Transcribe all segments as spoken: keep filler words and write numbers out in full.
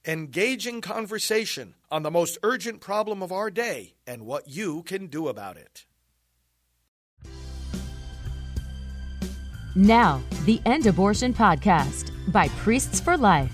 Engaging conversation on the most urgent problem of our day and what you can do about it. Now, the End Abortion Podcast by Priests for Life.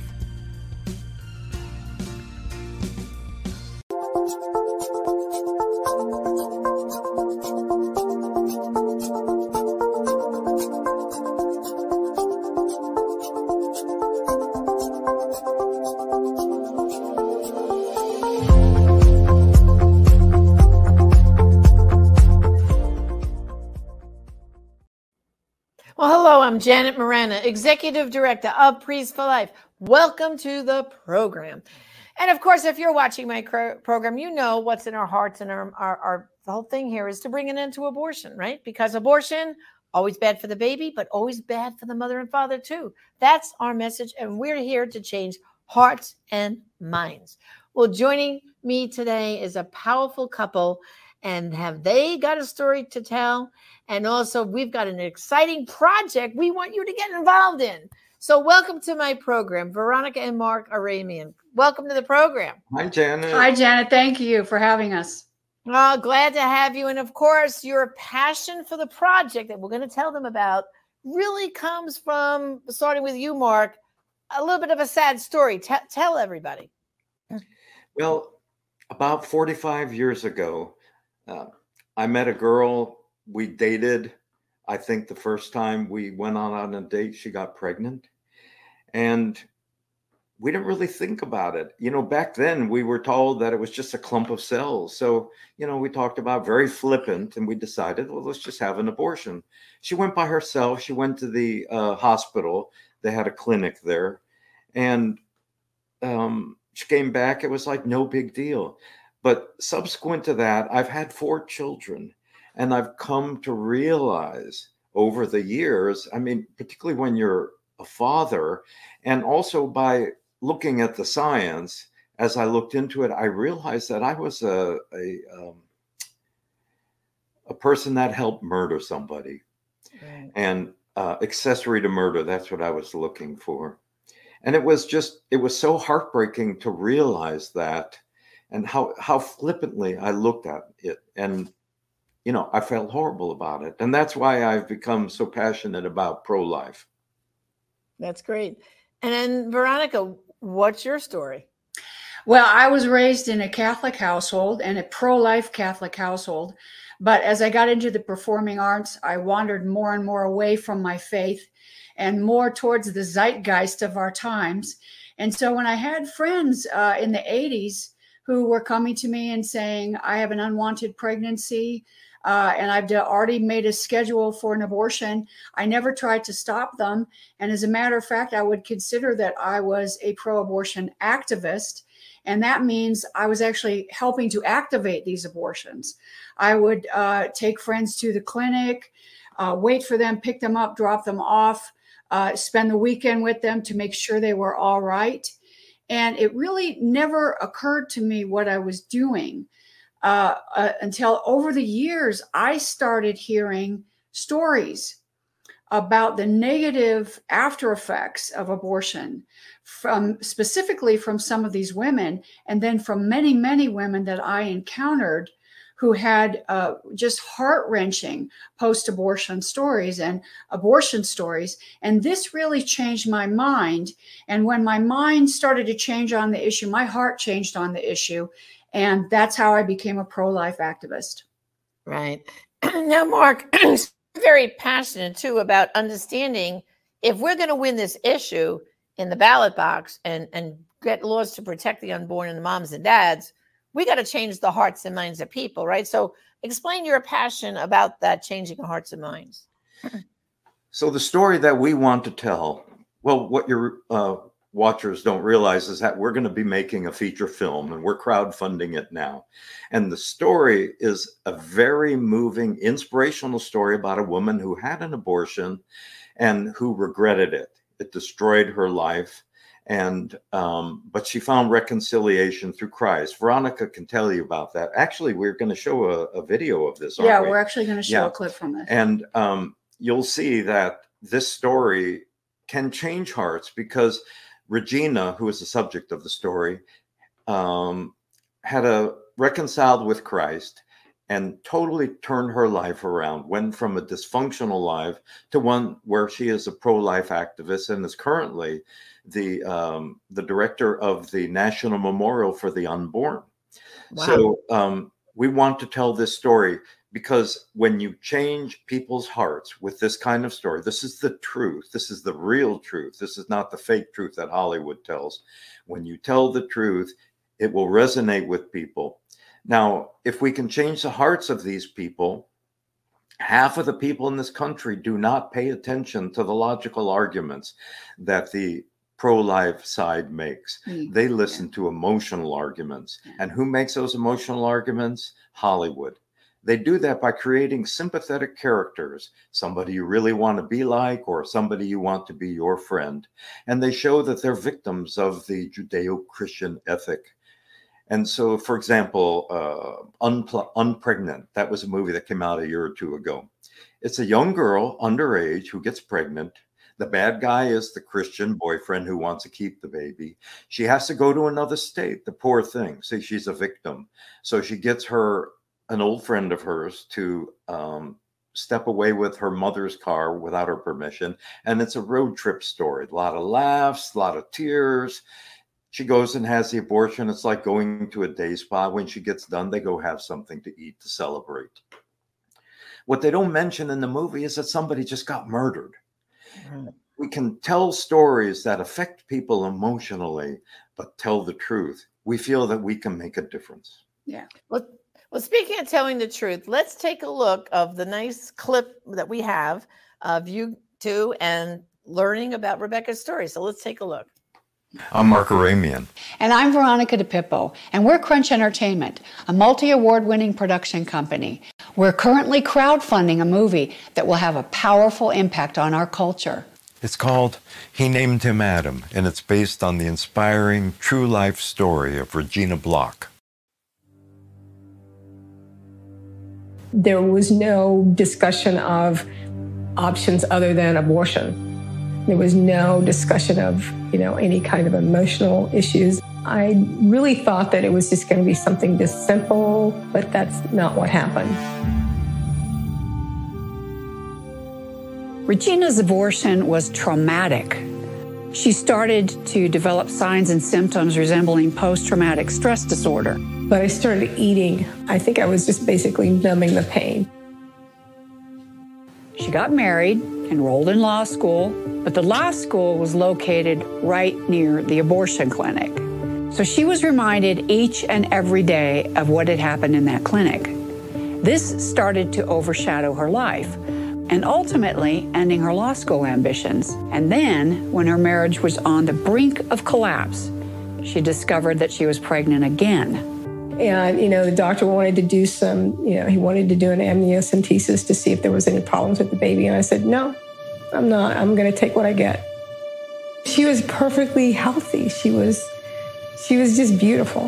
Well, hello, I'm Janet Morana, Executive Director of Priests for Life. Welcome to the program. And of course, if you're watching my cro- program, you know what's in our hearts and our, our, our the whole thing here is to bring an end to abortion, right? Because abortion, always bad for the baby, but always bad for the mother and father too. That's our message, and we're here to change hearts and minds. Well, joining me today is a powerful couple, and have they got a story to tell? And also, we've got an exciting project we want you to get involved in. So welcome to my program, Veronica and Mark Aramian. Welcome to the program. Hi, Janet. Hi, Janet. Thank you for having us. Oh, glad to have you. And of course, your passion for the project that we're going to tell them about really comes from, starting with you, Mark, a little bit of a sad story. T- tell everybody. Well, about forty-five years ago, uh, I met a girl. We dated. I think the first time we went on, on a date, she got pregnant. And we didn't really think about it. You know, back then we were told that it was just a clump of cells. So, you know, we talked about very flippant, and we decided, well, let's just have an abortion. She went by herself. She went to the uh, hospital. They had a clinic there. And um, she came back. It was like no big deal. But subsequent to that, I've had four children. And I've come to realize over the years, I mean, particularly when you're a father, and also by looking at the science, as I looked into it, I realized that I was a a, um, a person that helped murder somebody. Right. And uh, accessory to murder, that's what I was looking for. And it was just, it was so heartbreaking to realize that, and how, how flippantly I looked at it. And you know, I felt horrible about it. And that's why I've become so passionate about pro-life. That's great. And then, Veronica, what's your story? Well, I was raised in a Catholic household and a pro-life Catholic household. But as I got into the performing arts, I wandered more and more away from my faith and more towards the zeitgeist of our times. And so when I had friends uh, in the eighties who were coming to me and saying, I have an unwanted pregnancy, Uh, and I've already made a schedule for an abortion, I never tried to stop them. And as a matter of fact, I would consider that I was a pro-abortion activist. And that means I was actually helping to activate these abortions. I would uh, take friends to the clinic, uh, wait for them, pick them up, drop them off, uh, spend the weekend with them to make sure they were all right. And it really never occurred to me what I was doing. Uh, uh, until over the years, I started hearing stories about the negative after effects of abortion, from specifically from some of these women, and then from many, many women that I encountered who had uh, just heart-wrenching post-abortion stories and abortion stories. And this really changed my mind. And when my mind started to change on the issue, my heart changed on the issue. And that's how I became a pro-life activist. Right. Now, Mark, very passionate too about understanding if we're going to win this issue in the ballot box and, and get laws to protect the unborn and the moms and dads, we got to change the hearts and minds of people, right? So explain your passion about that, changing hearts and minds. So the story that we want to tell, well, what your uh, watchers don't realize is that we're going to be making a feature film, and we're crowdfunding it now. And the story is a very moving, inspirational story about a woman who had an abortion and who regretted it. It destroyed her life. And, um, but she found reconciliation through Christ. Veronica can tell you about that. Actually, we're going to show a, a video of this. Yeah, we? we're actually going to show yeah. a clip from this. And um, you'll see that this story can change hearts, because Regina, who is the subject of the story, um, had a reconciled with Christ and totally turned her life around, went from a dysfunctional life to one where she is a pro-life activist and is currently the um, the director of the National Memorial for the Unborn. Wow. So um, we want to tell this story because when you change people's hearts with this kind of story, this is the truth. This is the real truth. This is not the fake truth that Hollywood tells. When you tell the truth, it will resonate with people. Now, if we can change the hearts of these people, half of the people in this country do not pay attention to the logical arguments that the pro-life side makes. Mm. They listen yeah. to emotional arguments. And who makes those emotional arguments? Hollywood. They do that by creating sympathetic characters, somebody you really want to be like, or somebody you want to be your friend. And they show that they're victims of the Judeo-Christian ethic. And so, for example, uh, Unpl- Unpregnant, that was a movie that came out a year or two ago. It's a young girl, underage, who gets pregnant. The bad guy is the Christian boyfriend who wants to keep the baby. She has to go to another state, the poor thing. See, she's a victim. So she gets her, an old friend of hers, to um, step away with her mother's car without her permission. And it's a road trip story. A lot of laughs, a lot of tears. She goes and has the abortion. It's like going to a day spa. When she gets done, they go have something to eat to celebrate. What they don't mention in the movie is that somebody just got murdered. Mm-hmm. We can tell stories that affect people emotionally, but tell the truth. We feel that we can make a difference. Yeah. Well, well, speaking of telling the truth, let's take a look of the nice clip that we have of you two and learning about Rebecca's story. So let's take a look. I'm Mark Aramian. And I'm Veronica DePippo, and we're Crunch Entertainment, a multi-award-winning production company. We're currently crowdfunding a movie that will have a powerful impact on our culture. It's called He Named Him Adam, and it's based on the inspiring true life story of Regina Block. There was no discussion of options other than abortion. There was no discussion of, you know, any kind of emotional issues. I really thought that it was just going to be something just simple, but that's not what happened. Regina's abortion was traumatic. She started to develop signs and symptoms resembling post-traumatic stress disorder. But I started eating. I think I was just basically numbing the pain. She got married, enrolled in law school, but the law school was located right near the abortion clinic. So she was reminded each and every day of what had happened in that clinic. This started to overshadow her life and ultimately ending her law school ambitions. And then, when her marriage was on the brink of collapse, she discovered that she was pregnant again. And, you know, the doctor wanted to do some, you know, he wanted to do an amniocentesis to see if there was any problems with the baby. And I said, no, I'm not. I'm going to take what I get. She was perfectly healthy. She was, she was just beautiful.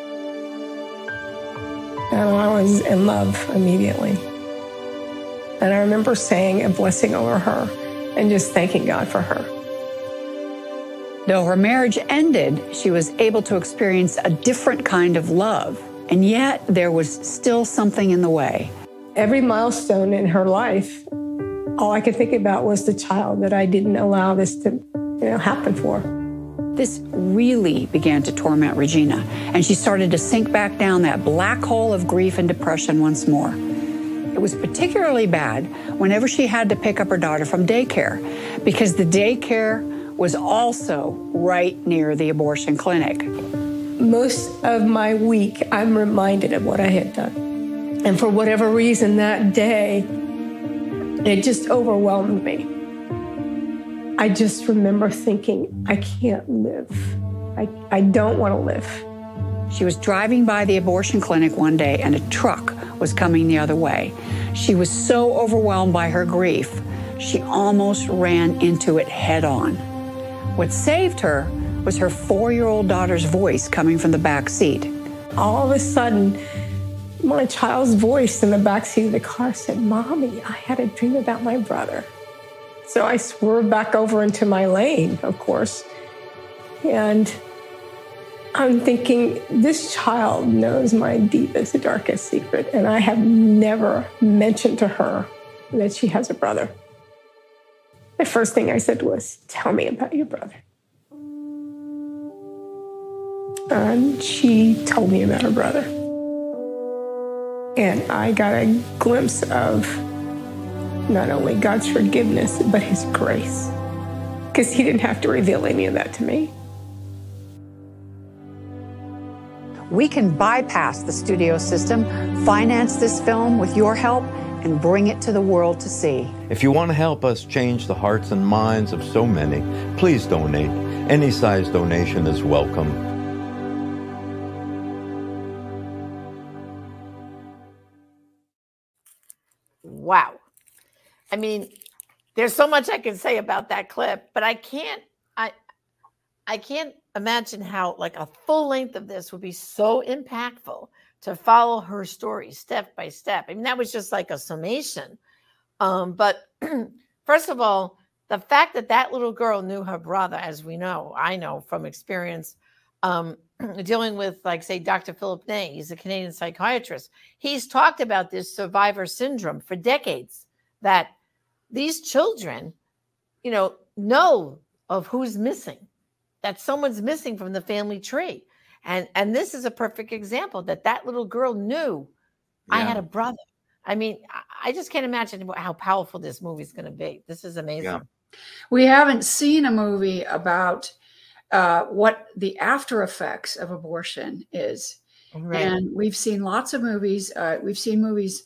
And I was in love immediately. And I remember saying a blessing over her and just thanking God for her. Though her marriage ended, she was able to experience a different kind of love. And yet there was still something in the way. Every milestone in her life, all I could think about was the child that I didn't allow this to, you know, happen for. This really began to torment Regina, and she started to sink back down that black hole of grief and depression once more. It was particularly bad whenever she had to pick up her daughter from daycare, because the daycare was also right near the abortion clinic. Most of my week, I'm reminded of what I had done. And for whatever reason that day, it just overwhelmed me. I just remember thinking, I can't live. I, I don't want to live. She was driving by the abortion clinic one day and a truck was coming the other way. She was so overwhelmed by her grief, she almost ran into it head on. What saved her was her four-year-old daughter's voice coming from the back seat. All of a sudden, my child's voice in the back seat of the car said, Mommy, I had a dream about my brother. So I swerved back over into my lane, of course. And I'm thinking, this child knows my deepest, darkest secret, and I have never mentioned to her that she has a brother. The first thing I said was, tell me about your brother. And she told me about her brother. And I got a glimpse of not only God's forgiveness, but his grace. Because he didn't have to reveal any of that to me. We can bypass the studio system, finance this film with your help, and bring it to the world to see. If you want to help us change the hearts and minds of so many, please donate. Any size donation is welcome. Wow. I mean, there's so much I can say about that clip, but I can't, I, I can't imagine how like a full length of this would be so impactful to follow her story step by step. I mean, that was just like a summation. Um, but first of all, the fact that that little girl knew her brother, as we know, I know from experience, um, dealing with, like, say, Doctor Philip Ney, he's a Canadian psychiatrist. He's talked about this survivor syndrome for decades, that these children, you know, know of who's missing, that someone's missing from the family tree. And and this is a perfect example that that little girl knew yeah. I had a brother. I mean, I just can't imagine how powerful this movie is going to be. This is amazing. Yeah. We haven't seen a movie about uh, what the after effects of abortion is. Right. And we've seen lots of movies. Uh, we've seen movies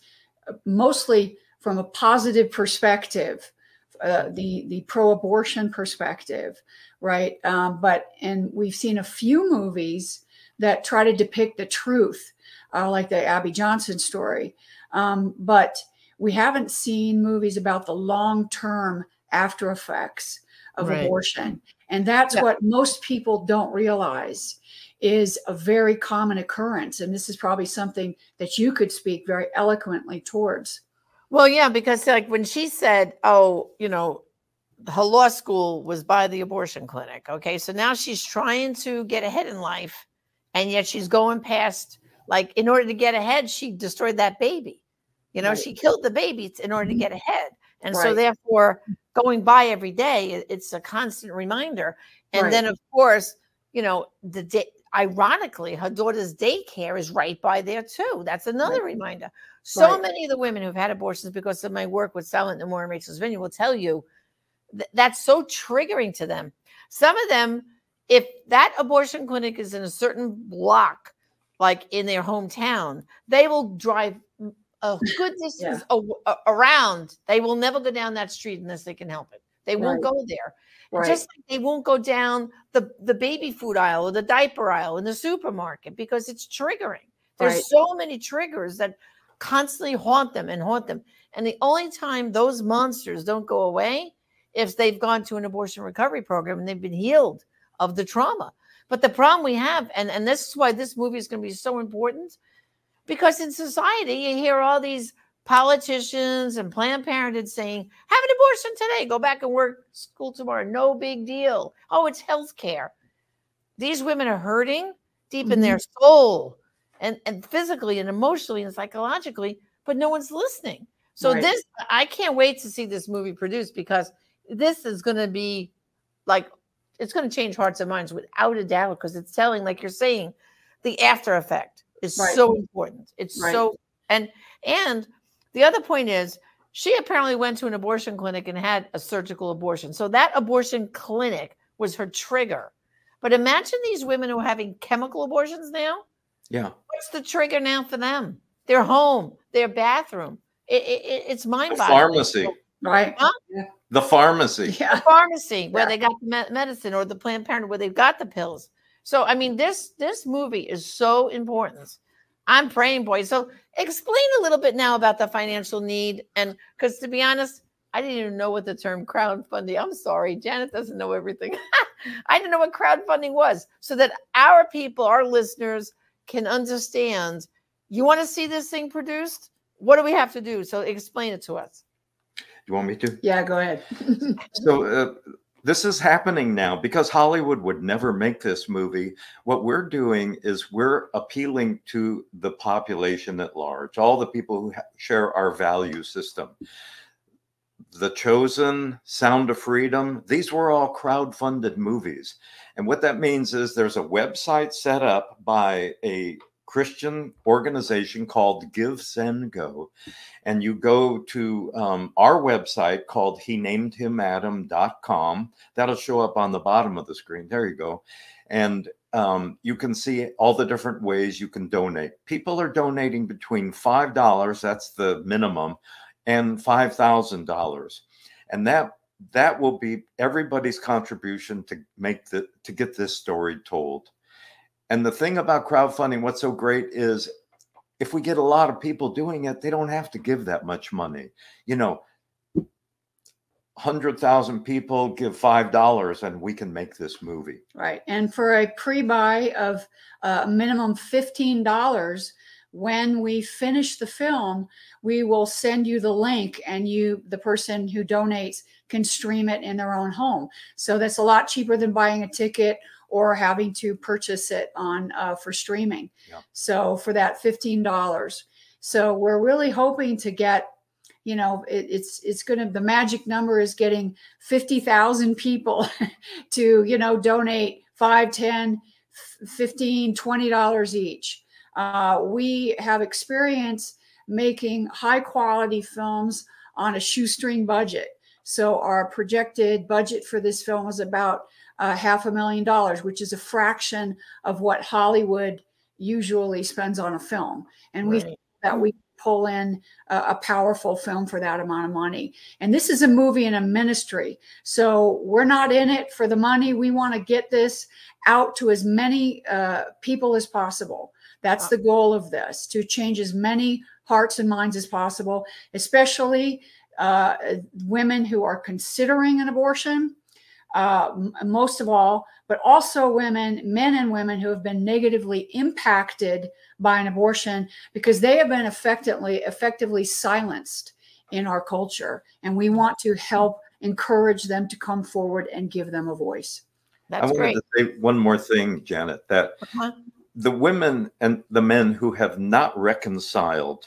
mostly from a positive perspective, uh, the, the pro-abortion perspective, right? Um, but, and we've seen a few movies that try to depict the truth, uh, like the Abby Johnson story. Um, but we haven't seen movies about the long-term after effects of right. abortion. And that's yeah. what most people don't realize is a very common occurrence. And this is probably something that you could speak very eloquently towards. Well, yeah, because like when she said, oh, you know, her law school was by the abortion clinic. Okay. So now she's trying to get ahead in life. And yet she's going past, like, in order to get ahead, she destroyed that baby. You know, right. she killed the baby in order to get ahead. And right. so therefore going by every day, it's a constant reminder. And right. then of course, you know, the day, ironically, her daughter's daycare is right by there too. That's another right. reminder. So right. many of the women who've had abortions because of my work with Silent No More and Rachel's Vineyard will tell you th- that's so triggering to them. Some of them, if that abortion clinic is in a certain block, like in their hometown, they will drive a good distance yeah. a- a- around. They will never go down that street unless they can help it. They won't right. go there. Right. Just like they won't go down the, the baby food aisle or the diaper aisle in the supermarket because it's triggering. There's right. so many triggers that constantly haunt them and haunt them. And the only time those monsters don't go away if they've gone to an abortion recovery program and they've been healed of the trauma. But the problem we have, and, and this is why this movie is going to be so important, because in society, you hear all these politicians and Planned Parenthood saying, have an abortion today, go back and work school tomorrow, no big deal. Oh, it's health care. These women are hurting deep mm-hmm. in their soul and, and physically and emotionally and psychologically, but no one's listening. So right. this, I can't wait to see this movie produced because this is going to be like, it's going to change hearts and minds without a doubt because it's telling, like you're saying, the after effect is right. so important. It's right. so, and, and the other point is she apparently went to an abortion clinic and had a surgical abortion. So that abortion clinic was her trigger. But imagine these women who are having chemical abortions now. Yeah. What's the trigger now for them? Their home, their bathroom. It, it, it's mind-boggling. The pharmacy. Right. Huh? Yeah. The pharmacy. Yeah. The pharmacy where yeah. they got the me- medicine or the Planned Parenthood where they've got the pills. So, I mean, this this movie is so important. I'm praying, boys. So explain a little bit now about the financial need. And because to be honest, I didn't even know what the term crowdfunding. I'm sorry. Janet doesn't know everything. I didn't know what crowdfunding was so that our people, our listeners can understand. You want to see this thing produced? What do we have to do? So explain it to us. You want me to? Yeah, go ahead. So uh, this is happening now because Hollywood would never make this movie. What we're doing is we're appealing to the population at large, all the people who share our value system. The Chosen, Sound of Freedom, these were all crowdfunded movies. And what that means is there's a website set up by a Christian organization called Give, Send, Go. And you go to um, our website called he named him adam dot com. That'll show up on the bottom of the screen. There you go. And um, you can see all the different ways you can donate. People are donating between five dollars, that's the minimum, and five thousand dollars. And that that will be everybody's contribution to make the to get this story told. And the thing about crowdfunding, what's so great is if we get a lot of people doing it, they don't have to give that much money. You know, one hundred thousand people give five dollars and we can make this movie. Right. And for a pre-buy of a uh, minimum fifteen dollars, when we finish the film, we will send you the link and you, the person who donates, can stream it in their own home. So that's a lot cheaper than buying a ticket or having to purchase it on uh, for streaming. Yeah. So for that fifteen dollars. So we're really hoping to get, you know, it, it's it's going to, the magic number is getting fifty thousand people to, you know, donate five, ten, fifteen, twenty dollars each. Uh, we have experience making high quality films on a shoestring budget. So our projected budget for this film was about uh, half a million dollars, which is a fraction of what Hollywood usually spends on a film. And we think that we pull in a, a powerful film for that amount of money. And this is a movie and a ministry. So we're not in it for the money. We want to get this out to as many uh, people as possible. That's the goal of this, to change as many hearts and minds as possible, especially uh, women who are considering an abortion, uh, most of all, but also women, men and women who have been negatively impacted by an abortion because they have been effectively, effectively silenced in our culture. And we want to help encourage them to come forward and give them a voice. That's I wanted great. to say one more thing, Janet, that Uh-huh. the women and the men who have not reconciled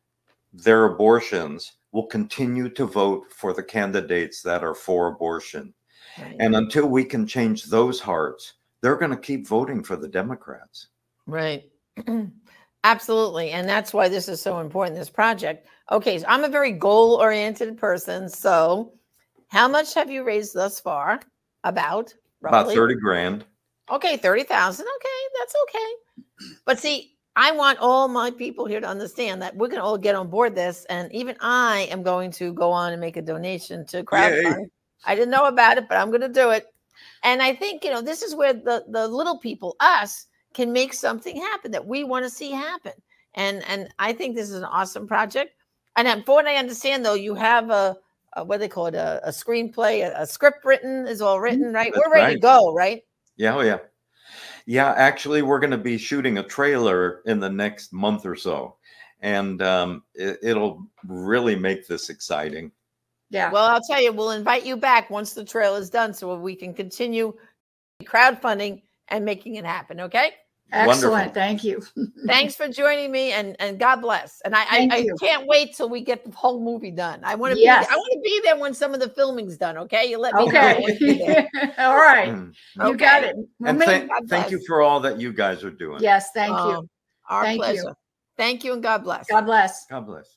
their abortions will continue to vote for the candidates that are for abortion. Right. And until we can change those hearts, they're going to keep voting for the Democrats. Right. Absolutely. And that's why this is so important, this project. Okay, so I'm a very goal-oriented person. So how much have you raised thus far? About? Roughly? About thirty grand. Okay, thirty thousand. Okay, that's okay. But see, I want all my people here to understand that we're going to all get on board this. And even I am going to go on and make a donation to crowdfunding. I didn't know about it, but I'm going to do it. And I think, you know, this is where the, the little people, us, can make something happen that we want to see happen. And and I think this is an awesome project. And from what I understand, though, you have a, a what do they call it, a, a screenplay, a, a script written, is all written, right? That's We're ready right. to go, right? Yeah, oh yeah. Yeah, actually, we're going to be shooting a trailer in the next month or so. And um, it, it'll really make this exciting. Yeah. Well, I'll tell you, we'll invite you back once the trail is done so we can continue crowdfunding and making it happen. Okay. Excellent. Wonderful. Thank you. Thanks for joining me, and, and God bless. And I, I, Thank I you. can't wait till we get the whole movie done. I want to Yes. be I want to be there when some of the filming's done. Okay. You let me know. I wanna be Okay. there. All right. Mm. You Okay. got it. We'll And make- thank, God thank bless. you for all that you guys are doing. yes. Thank you. Um, Our Thank you. pleasure. Thank you, and God bless. God bless. God bless.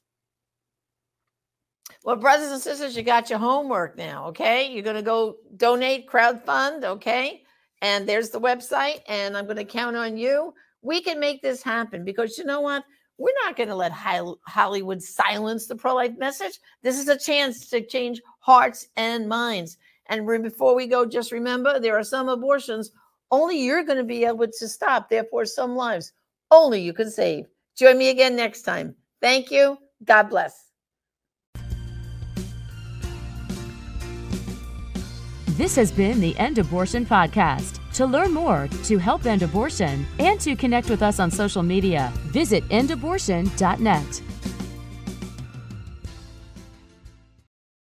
Well, brothers and sisters, you got your homework now, okay? You're going to go donate, crowdfund, okay? And there's the website, and I'm going to count on you. We can make this happen because you know what? We're not going to let Hol- Hollywood silence the pro-life message. This is a chance to change hearts and minds. And re- before we go, just remember, there are some abortions only you're going to be able to stop. Therefore, some lives only you can save. Join me again next time. Thank you. God bless. This has been the End Abortion Podcast. To learn more, to help end abortion, and to connect with us on social media, visit end abortion dot net.